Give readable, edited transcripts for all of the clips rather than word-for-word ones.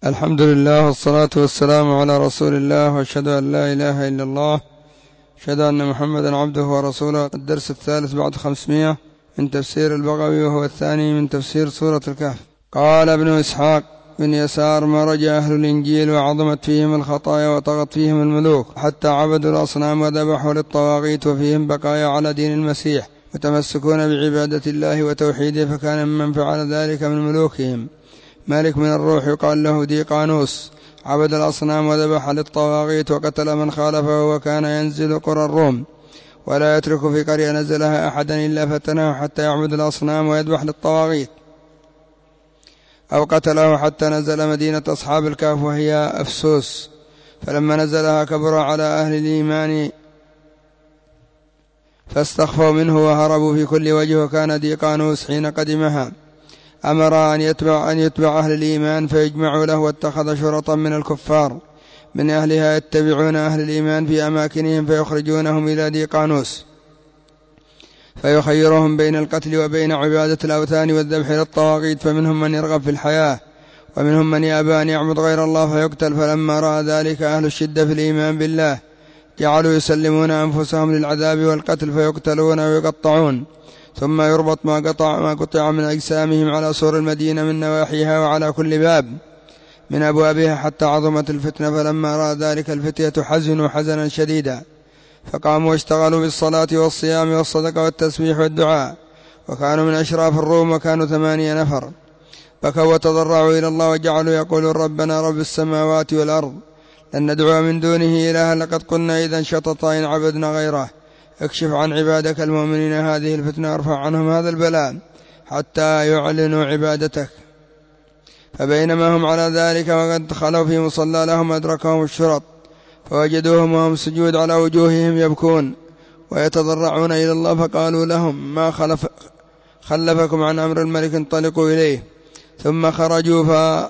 الحمد لله والصلاة والسلام على رسول الله، وأشهد أن لا إله إلا الله، أشهد أن محمدا عبده ورسوله. الدرس الثالث بعد 500 من تفسير البغوي، وهو الثاني من تفسير سورة الكهف. قال ابن إسحاق بن يسار: مرج أهل الإنجيل وعظمت فيهم الخطايا وطغت فيهم الملوك حتى عبدوا الأصنام وذبحوا للطواغيت، وفيهم بقايا على دين المسيح متمسكون بعبادة الله وتوحيده. فكان ممن فعل ذلك من ملوكهم مالك من الروح يقال له ديقانوس، عبد الأصنام وذبح للطواغيت وقتل من خالفه، وكان ينزل قرى الروم ولا يترك في قرية نزلها أحدا إلا فتنه حتى يعبد الأصنام ويذبح للطواغيت، أو قتله حتى نزل مدينة أصحاب الكهف وهي أفسوس. فلما نزلها كبر على أهل الإيمان فاستخفوا منه وهربوا في كل وجه. وكان ديقانوس حين قدمها أمر أن يتبع أهل الإيمان فيجمعوا له، واتخذ شرطا من الكفار من أهلها يتبعون أهل الإيمان في أماكنهم فيخرجونهم إلى ديقانوس فيخيرهم بين القتل وبين عبادة الأوثان والذبح للطواغيت. فمنهم من يرغب في الحياة ومنهم من يأبى أن يعبد غير الله فيقتل. فلما رأى ذلك أهل الشدة في الإيمان بالله جعلوا يسلمون أنفسهم للعذاب والقتل فيقتلون ويقطعون، ثم يربط ما قطع من أجسامهم على سور المدينة من نواحيها وعلى كل باب من أبوابها حتى عظمت الفتنة. فلما رأى ذلك الفتية حزنوا حزنا شديدا، فقاموا واشتغلوا بالصلاة والصيام والصدقة والتسبيح والدعاء. وكانوا من أشراف الروم، وكانوا 8 نفر. بكوا وتضرعوا إلى الله وجعلوا يقولون: ربنا رب السماوات والأرض لن ندعو من دونه إلها، لقد قلنا إذا شططا إن عبدنا غيره. اكشف عن عبادك المؤمنين هذه الفتنة، وارفع عنهم هذا البلاء حتى يعلنوا عبادتك. فبينما هم على ذلك وقد خلوا في مصلى لهم أدركهم الشرط، فوجدوهم وهم سجود على وجوههم يبكون ويتضرعون إلى الله. فقالوا لهم: ما خلفكم عن أمر الملك، انطلقوا إليه. ثم خرجوا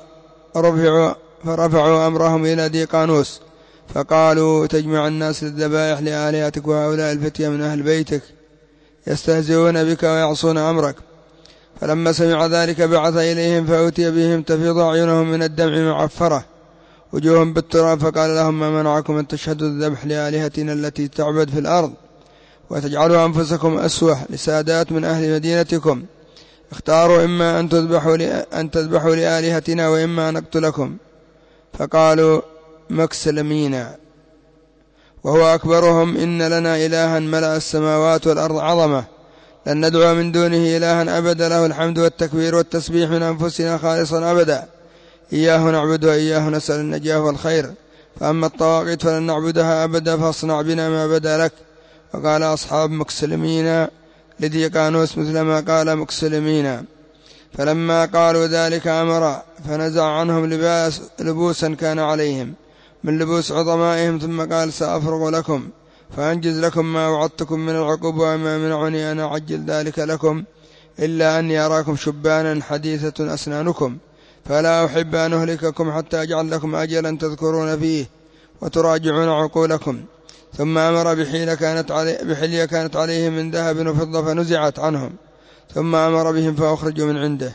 فرفعوا أمرهم إلى ديقانوس فقالوا: تجمع الناس للذبائح لآلهتك، وهؤلاء الفتية من أهل بيتك يستهزئون بك ويعصون أمرك. فلما سمع ذلك بعث إليهم فأتي بهم تفيض أعينهم من الدمع معفرة وجوههم بالتراب، فقال لهم: ما منعكم أن تشهدوا الذبح لآلهتنا التي تعبد في الأرض وتجعلوا أنفسكم أسوة لسادات من أهل مدينتكم؟ اختاروا إما أن تذبحوا لآلهتنا وإما أن نقتلكم. فقالوا: مكسلمينا، وهو أكبرهم: إن لنا إلها ملأ السماوات والأرض عظمة، لن ندعو من دونه إلها أبدا، له الحمد والتكبير والتسبيح من أنفسنا خالصا أبدا، إياه نعبد وإياه نسأل النجاة والخير. فأما الطواغيت فلن نعبدها أبدا، فاصنع بنا ما بدا لك. وقال أصحاب مكسلمين لديقانوس مثل ما قال مكسلمين. فلما قالوا ذلك أمر فنزع عنهم لبوسا كان عليهم من لبوس عظمائهم، ثم قال: سأفرغ لكم فأنجز لكم ما وعدتكم من العقوبة، وما منعني أن أعجل ذلك لكم إلا أني أراكم شبانا حديثة أسنانكم، فلا أحب أن أهلككم حتى أجعل لكم أجلا تذكرون فيه وتراجعون عقولكم. ثم أمر بحلية كانت عليهم من ذهب وفضة فنزعت عنهم، ثم أمر بهم فأخرجوا من عنده.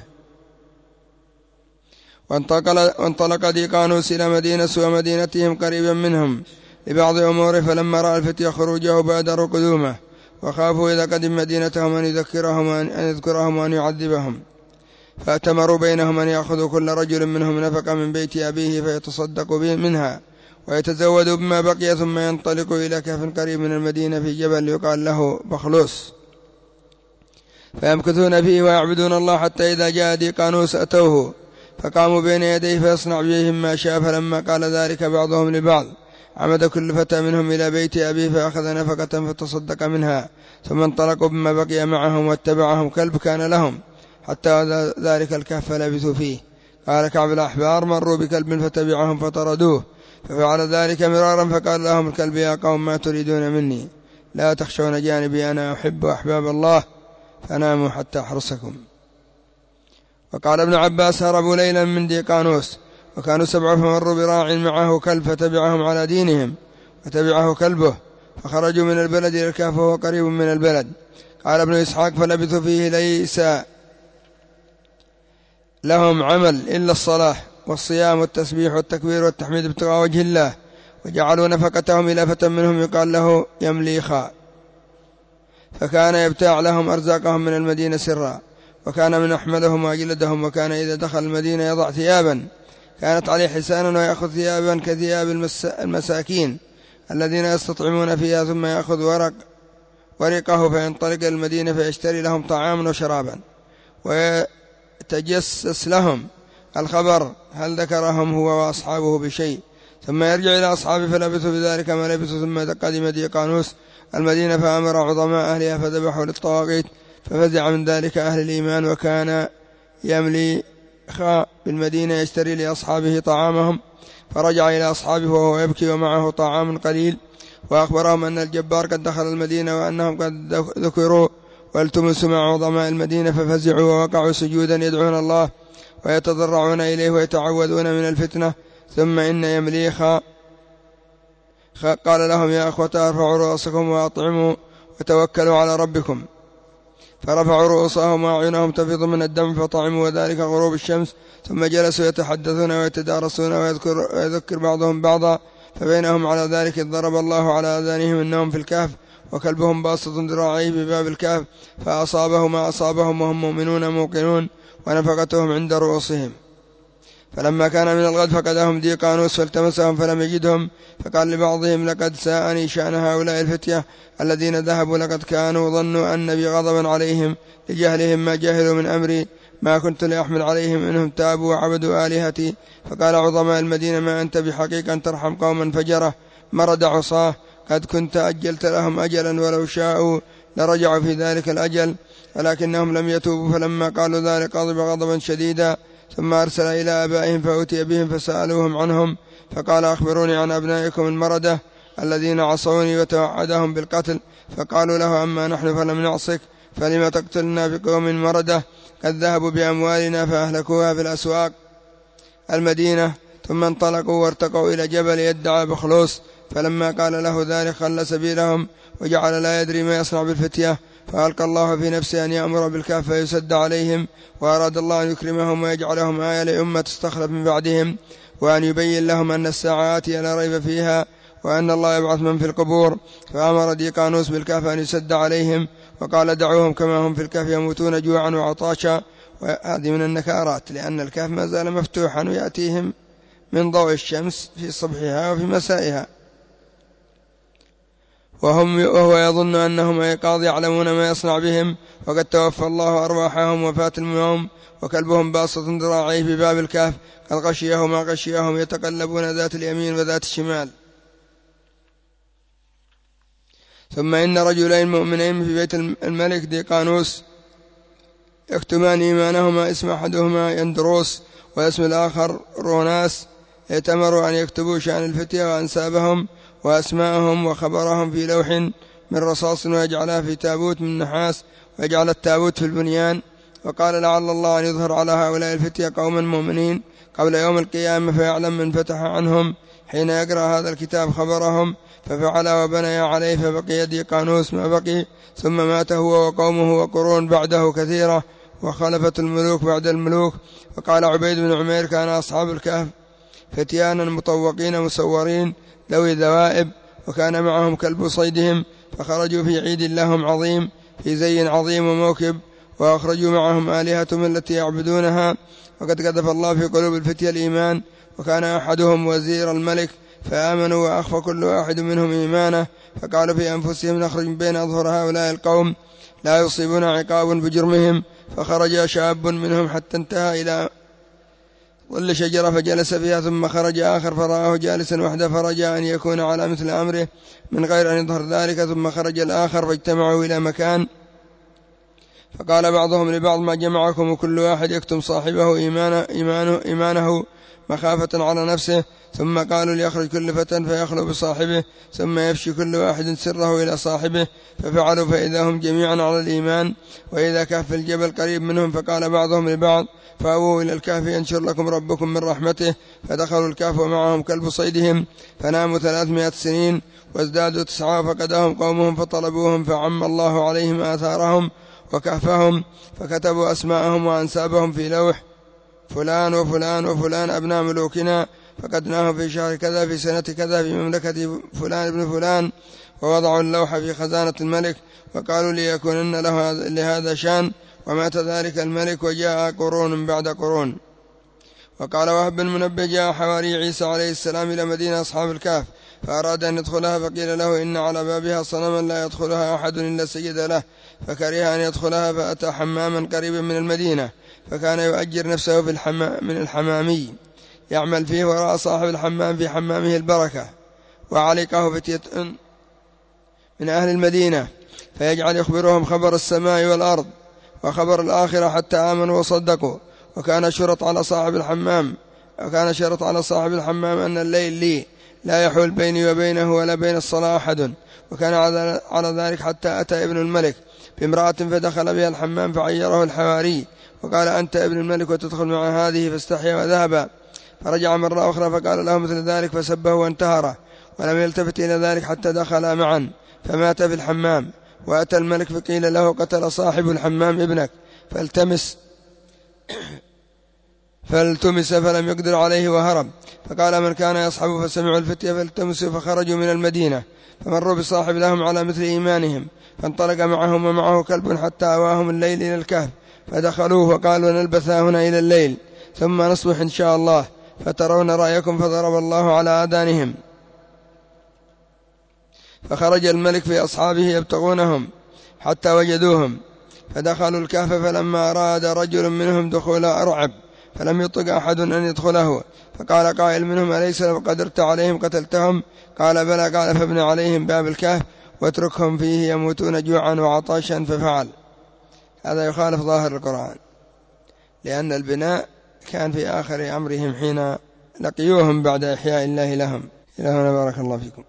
وانطلق ديقانوس إلى مدينة ومدينتهم قريبا منهم لبعض أموره. فلما رأى الفتية خروجه بادروا قدومه، وخافوا إذا قدم مدينتهم أن يذكرهم وأن يعذبهم. فأتمروا بينهم أن يأخذوا كل رجل منهم نفقة من بيت أبيه فيتصدقوا منها ويتزودوا بما بقي، ثم ينطلقوا إلى كهف قريب من المدينة في جبل يقال له بخلوس، فيمكثون فيه ويعبدون الله حتى إذا جاء ديقانوس أتوه فقاموا بين يديه فيصنع بهم ما شاء. فلما قال ذلك بعضهم لبعض عمد كل فتى منهم إلى بيت أبيه فأخذ نفقة فتصدق منها، ثم انطلقوا بما بقي معهم واتبعهم كلب كان لهم حتى ذلك الكهف لبثوا فيه. قال كعب الأحبار: مروا بكلب فتبعهم فطردوه، ففعل ذلك مرارا. فقال لهم الكلب: يا قوم ما تريدون مني؟ لا تخشون جانبي، أنا أحب أحباب الله، فناموا حتى أحرسكم. وقال ابن عباس: هربوا ليلا من ديقانوس وكانوا 7 فمروا براع معه كلب فتبعهم على دينهم فتبعه كلبه، فخرجوا من البلد إلى الكهف وهو قريب من البلد. قال ابن إسحاق: فلبثوا فيه ليس لهم عمل إلا الصلاة، والصيام والتسبيح والتكبير والتحميد ابتغاء وجه الله، وجعلوا نفقتهم إلى فتى منهم يقال له يمليخا، فكان يبتاع لهم أرزاقهم من المدينة سرا، وكان من أحملهم وأجلدهم، وكان إذا دخل المدينة يضع ثيابا كانت عليه حسانا، ويأخذ ثيابا كثياب المساكين الذين يستطعمون فيها، ثم يأخذ ورقه فينطلق إلى المدينة فيشتري لهم طعاما وشرابا، ويتجسس لهم الخبر هل ذكرهم هو وأصحابه بشيء، ثم يرجع إلى أصحابه فلبثوا بذلك ما لبثوا. ثم قدم ديقانوس المدينة فأمر عظماء أهلها فذبحوا للطواغيت، ففزع من ذلك أهل الإيمان، وكان يملي بالمدينة يشتري لأصحابه طعامهم، فرجع إلى أصحابه وهو يبكي ومعه طعام قليل، وأخبرهم أن الجبار قد دخل المدينة وأنهم قد ذكروا والتمسوا مع عظماء المدينة، ففزعوا ووقعوا سجودا يدعون الله ويتضرعون إليه ويتعوذون من الفتنة. ثم إن يمليخا قال لهم يا أخوة ارفعوا رؤوسكم وأطعموا وتوكلوا على ربكم، فرفعوا رؤوسهم وأعينهم تفيض من الدم فطعموا، وذلك غروب الشمس. ثم جلسوا يتحدثون ويتدارسون ويذكر بعضهم بعضا، فبينهم على ذلك إذ ضرب الله على آذانهم إنهم في الكهف وكلبهم باسط ذراعيه بباب الكهف، فأصابه ما أصابهم وهم مؤمنون موقنون، ونفقتهم عند رؤوسهم. فلما كان من الغد فقدهم ديقانوس فالتمسهم فلم يجدهم، فقال لبعضهم لقد ساءني شأن هؤلاء الفتية الذين ذهبوا، لقد كانوا ظنوا أن بي غضبا عليهم لجهلهم ما جاهلوا من أمري، ما كنت لأحمل عليهم إنهم تابوا وعبدوا آلهتي. فقال عظماء المدينة ما أنت بحقيق أن ترحم قوما فجرة مرد عصاه، قد كنت أجلت لهم أجلا ولو شاءوا لرجعوا في ذلك الأجل، ولكنهم لم يتوبوا. فلما قالوا ذلك غضب غضبا شديدا، ثم أرسل إلى آبائهم فأتي بهم فسألوهم عنهم، فقال أخبروني عن أبنائكم المردة الذين عصوني وتوعدهم بالقتل. فقالوا له أما نحن فلم نعصك، فلم تقتلنا بقوم مردة قد ذهبوا بأموالنا فأهلكوها في الأسواق المدينة. ثم انطلقوا وارتقوا إلى جبل يدعى بخلوص، فلما قال له ذلك خل سبيلهم وجعل لا يدري ما يصنع بالفتية، فألقى الله في نفسه أن يأمر بالكهف فيسد عليهم، وأراد الله أن يكرمهم ويجعلهم آية لأمة تستخلف من بعدهم، وأن يبين لهم أن الساعة آتية لا ريب فيها، وأن الله يبعث من في القبور. فأمر ديقانوس بالكهف أن يسد عليهم، وقال دعوهم كما هم في الكهف يموتون جوعا وعطاشا. وهذه من النكارات، لأن الكهف ما زال مفتوحا ويأتيهم من ضوء الشمس في صبحها وفي مسائها، وهو يظن أنهم أيقاظ يعلمون ما يصنع بهم، وقد توفى الله أرواحهم وفاة المنوم، وكلبهم باسط ذراعيه بباب الكهف قد غشيه ما غشيهم، يتقلبون ذات اليمين وذات الشمال. ثم إن رجلين مؤمنين في بيت الملك ديقانوس يكتمان إيمانهما، اسم أحدهما يندروس واسم الآخر روناس، ائتمروا أن يكتبوا شأن الفتية وأنسابهم وأسماءهم وخبرهم في لوح من رصاص، ويجعلها في تابوت من نحاس، ويجعل التابوت في البنيان. وقال لعل الله أن يظهر على هؤلاء الفتية قوما مؤمنين قبل يوم القيامة فيعلم من فتح عنهم حين يقرأ هذا الكتاب خبرهم. ففعل وبني عليه، فبقي ديقانوس ما بقي، ثم مات هو وقومه وقرون بعده كثيرة، وخلفت الملوك بعد الملوك. وقال عبيد بن عمير كان أصحاب الكهف فتيانا مطوقين مسورين ذوي ذوائب، وكان معهم كلب صيدهم، فخرجوا في عيد لهم عظيم في زي عظيم وموكب، وأخرجوا معهم آلهتهم التي يعبدونها. وقد قذف الله في قلوب الفتية الإيمان، وكان أحدهم وزير الملك، فآمنوا وأخفى كل واحد منهم إيمانه، فقالوا في أنفسهم نخرج من بين أظهر هؤلاء القوم لا يصيبنا عقاب بجرمهم. فخرج شاب منهم حتى انتهى إلى ظل شجرة فجلس فيها، ثم خرج آخر فرآه جالسا وحده، فرجع أن يكون على مثل أمره من غير أن يظهر ذلك. ثم خرج الآخر فاجتمعوا إلى مكان، فقال بعضهم لبعض ما جمعكم، وكل واحد يكتم صاحبه إيمانه مخافة على نفسه. ثم قالوا ليخرج كل فتى فيخلو بصاحبه، ثم يفشي كل واحد سره إلى صاحبه. ففعلوا فإذا هم جميعا على الإيمان، وإذا كهف الجبل قريب منهم. فقال بعضهم لبعض فأووا إلى الكهف ينشر لكم ربكم من رحمته. فدخلوا الكهف ومعهم كلب صيدهم، فناموا 300 سنين وازدادوا 9، فقدهم قومهم فطلبوهم، فعم الله عليهم آثارهم وكهفهم، فكتبوا أسماءهم وأنسابهم في لوح فلان وفلان وفلان أبناء ملوكنا، فقدناهم في شهر كذا في سنة كذا في مملكة فلان ابن فلان، ووضعوا اللوح في خزانة الملك، وقالوا ليكونن له لهذا شان، ومات ذلك الملك وجاء قرون بعد قرون. وقال وهب بن منبه جاء حواري عيسى عليه السلام إلى مدينة أصحاب الكهف، فأراد أن يدخلها، فقيل له إن على بابها صنما لا يدخلها أحد إلا سجد له، فكره أن يدخلها، فأتى حماما قريبا من المدينة، فكان يؤجر نفسه من الحمامي يعمل فيه، ورأى صاحب الحمام في حمامه البركة، وعلقه فتية من أهل المدينة، فيجعل يخبرهم خبر السماء والأرض وخبر الآخرة حتى آمنوا وصدقوا. وكان شرط على صاحب الحمام أن الليل لي لا يحول بيني وبينه ولا بين الصلاة أحد. وكان على ذلك حتى أتى ابن الملك بامرأة فدخل بها الحمام، فعيره الحواري وقال أنت ابن الملك وتدخل مع هذه، فاستحيا وذهب. فرجع مرة أخرى فقال له مثل ذلك، فسبه وانتهره، ولم يلتفت إلى ذلك حتى دخلا معا، فمات في الحمام. وأتى الملك فقيل له قتل صاحب الحمام ابنك، فالتمس فلم يقدر عليه وهرب. فقال من كان يصحب فسمعوا الفتية فالتمسوا، فخرجوا من المدينة، فمروا بصاحب لهم على مثل إيمانهم، فانطلق معهم ومعه كلب حتى أواهم الليل إلى الكهف، فدخلوه وقالوا نلبث هنا إلى الليل ثم نصبح إن شاء الله، فترون رأيكم، فضرب الله على آذانهم. فخرج الملك في أصحابه يبتغونهم حتى وجدوهم، فدخلوا الكهف، فلما أراد رجل منهم دخول أرعب، فلم يطق أحد أن يدخله، فقال قائل منهم أليس لو قدرت عليهم قتلتهم؟ قال بلى. قال فابن عليهم باب الكهف واتركهم فيه يموتون جوعا وعطشا، ففعل. هذا يخالف ظاهر القرآن، لأن البناء كان في آخر أمرهم حين لقيوهم بعد إحياء الله لهم. إلهنا بارك الله فيكم.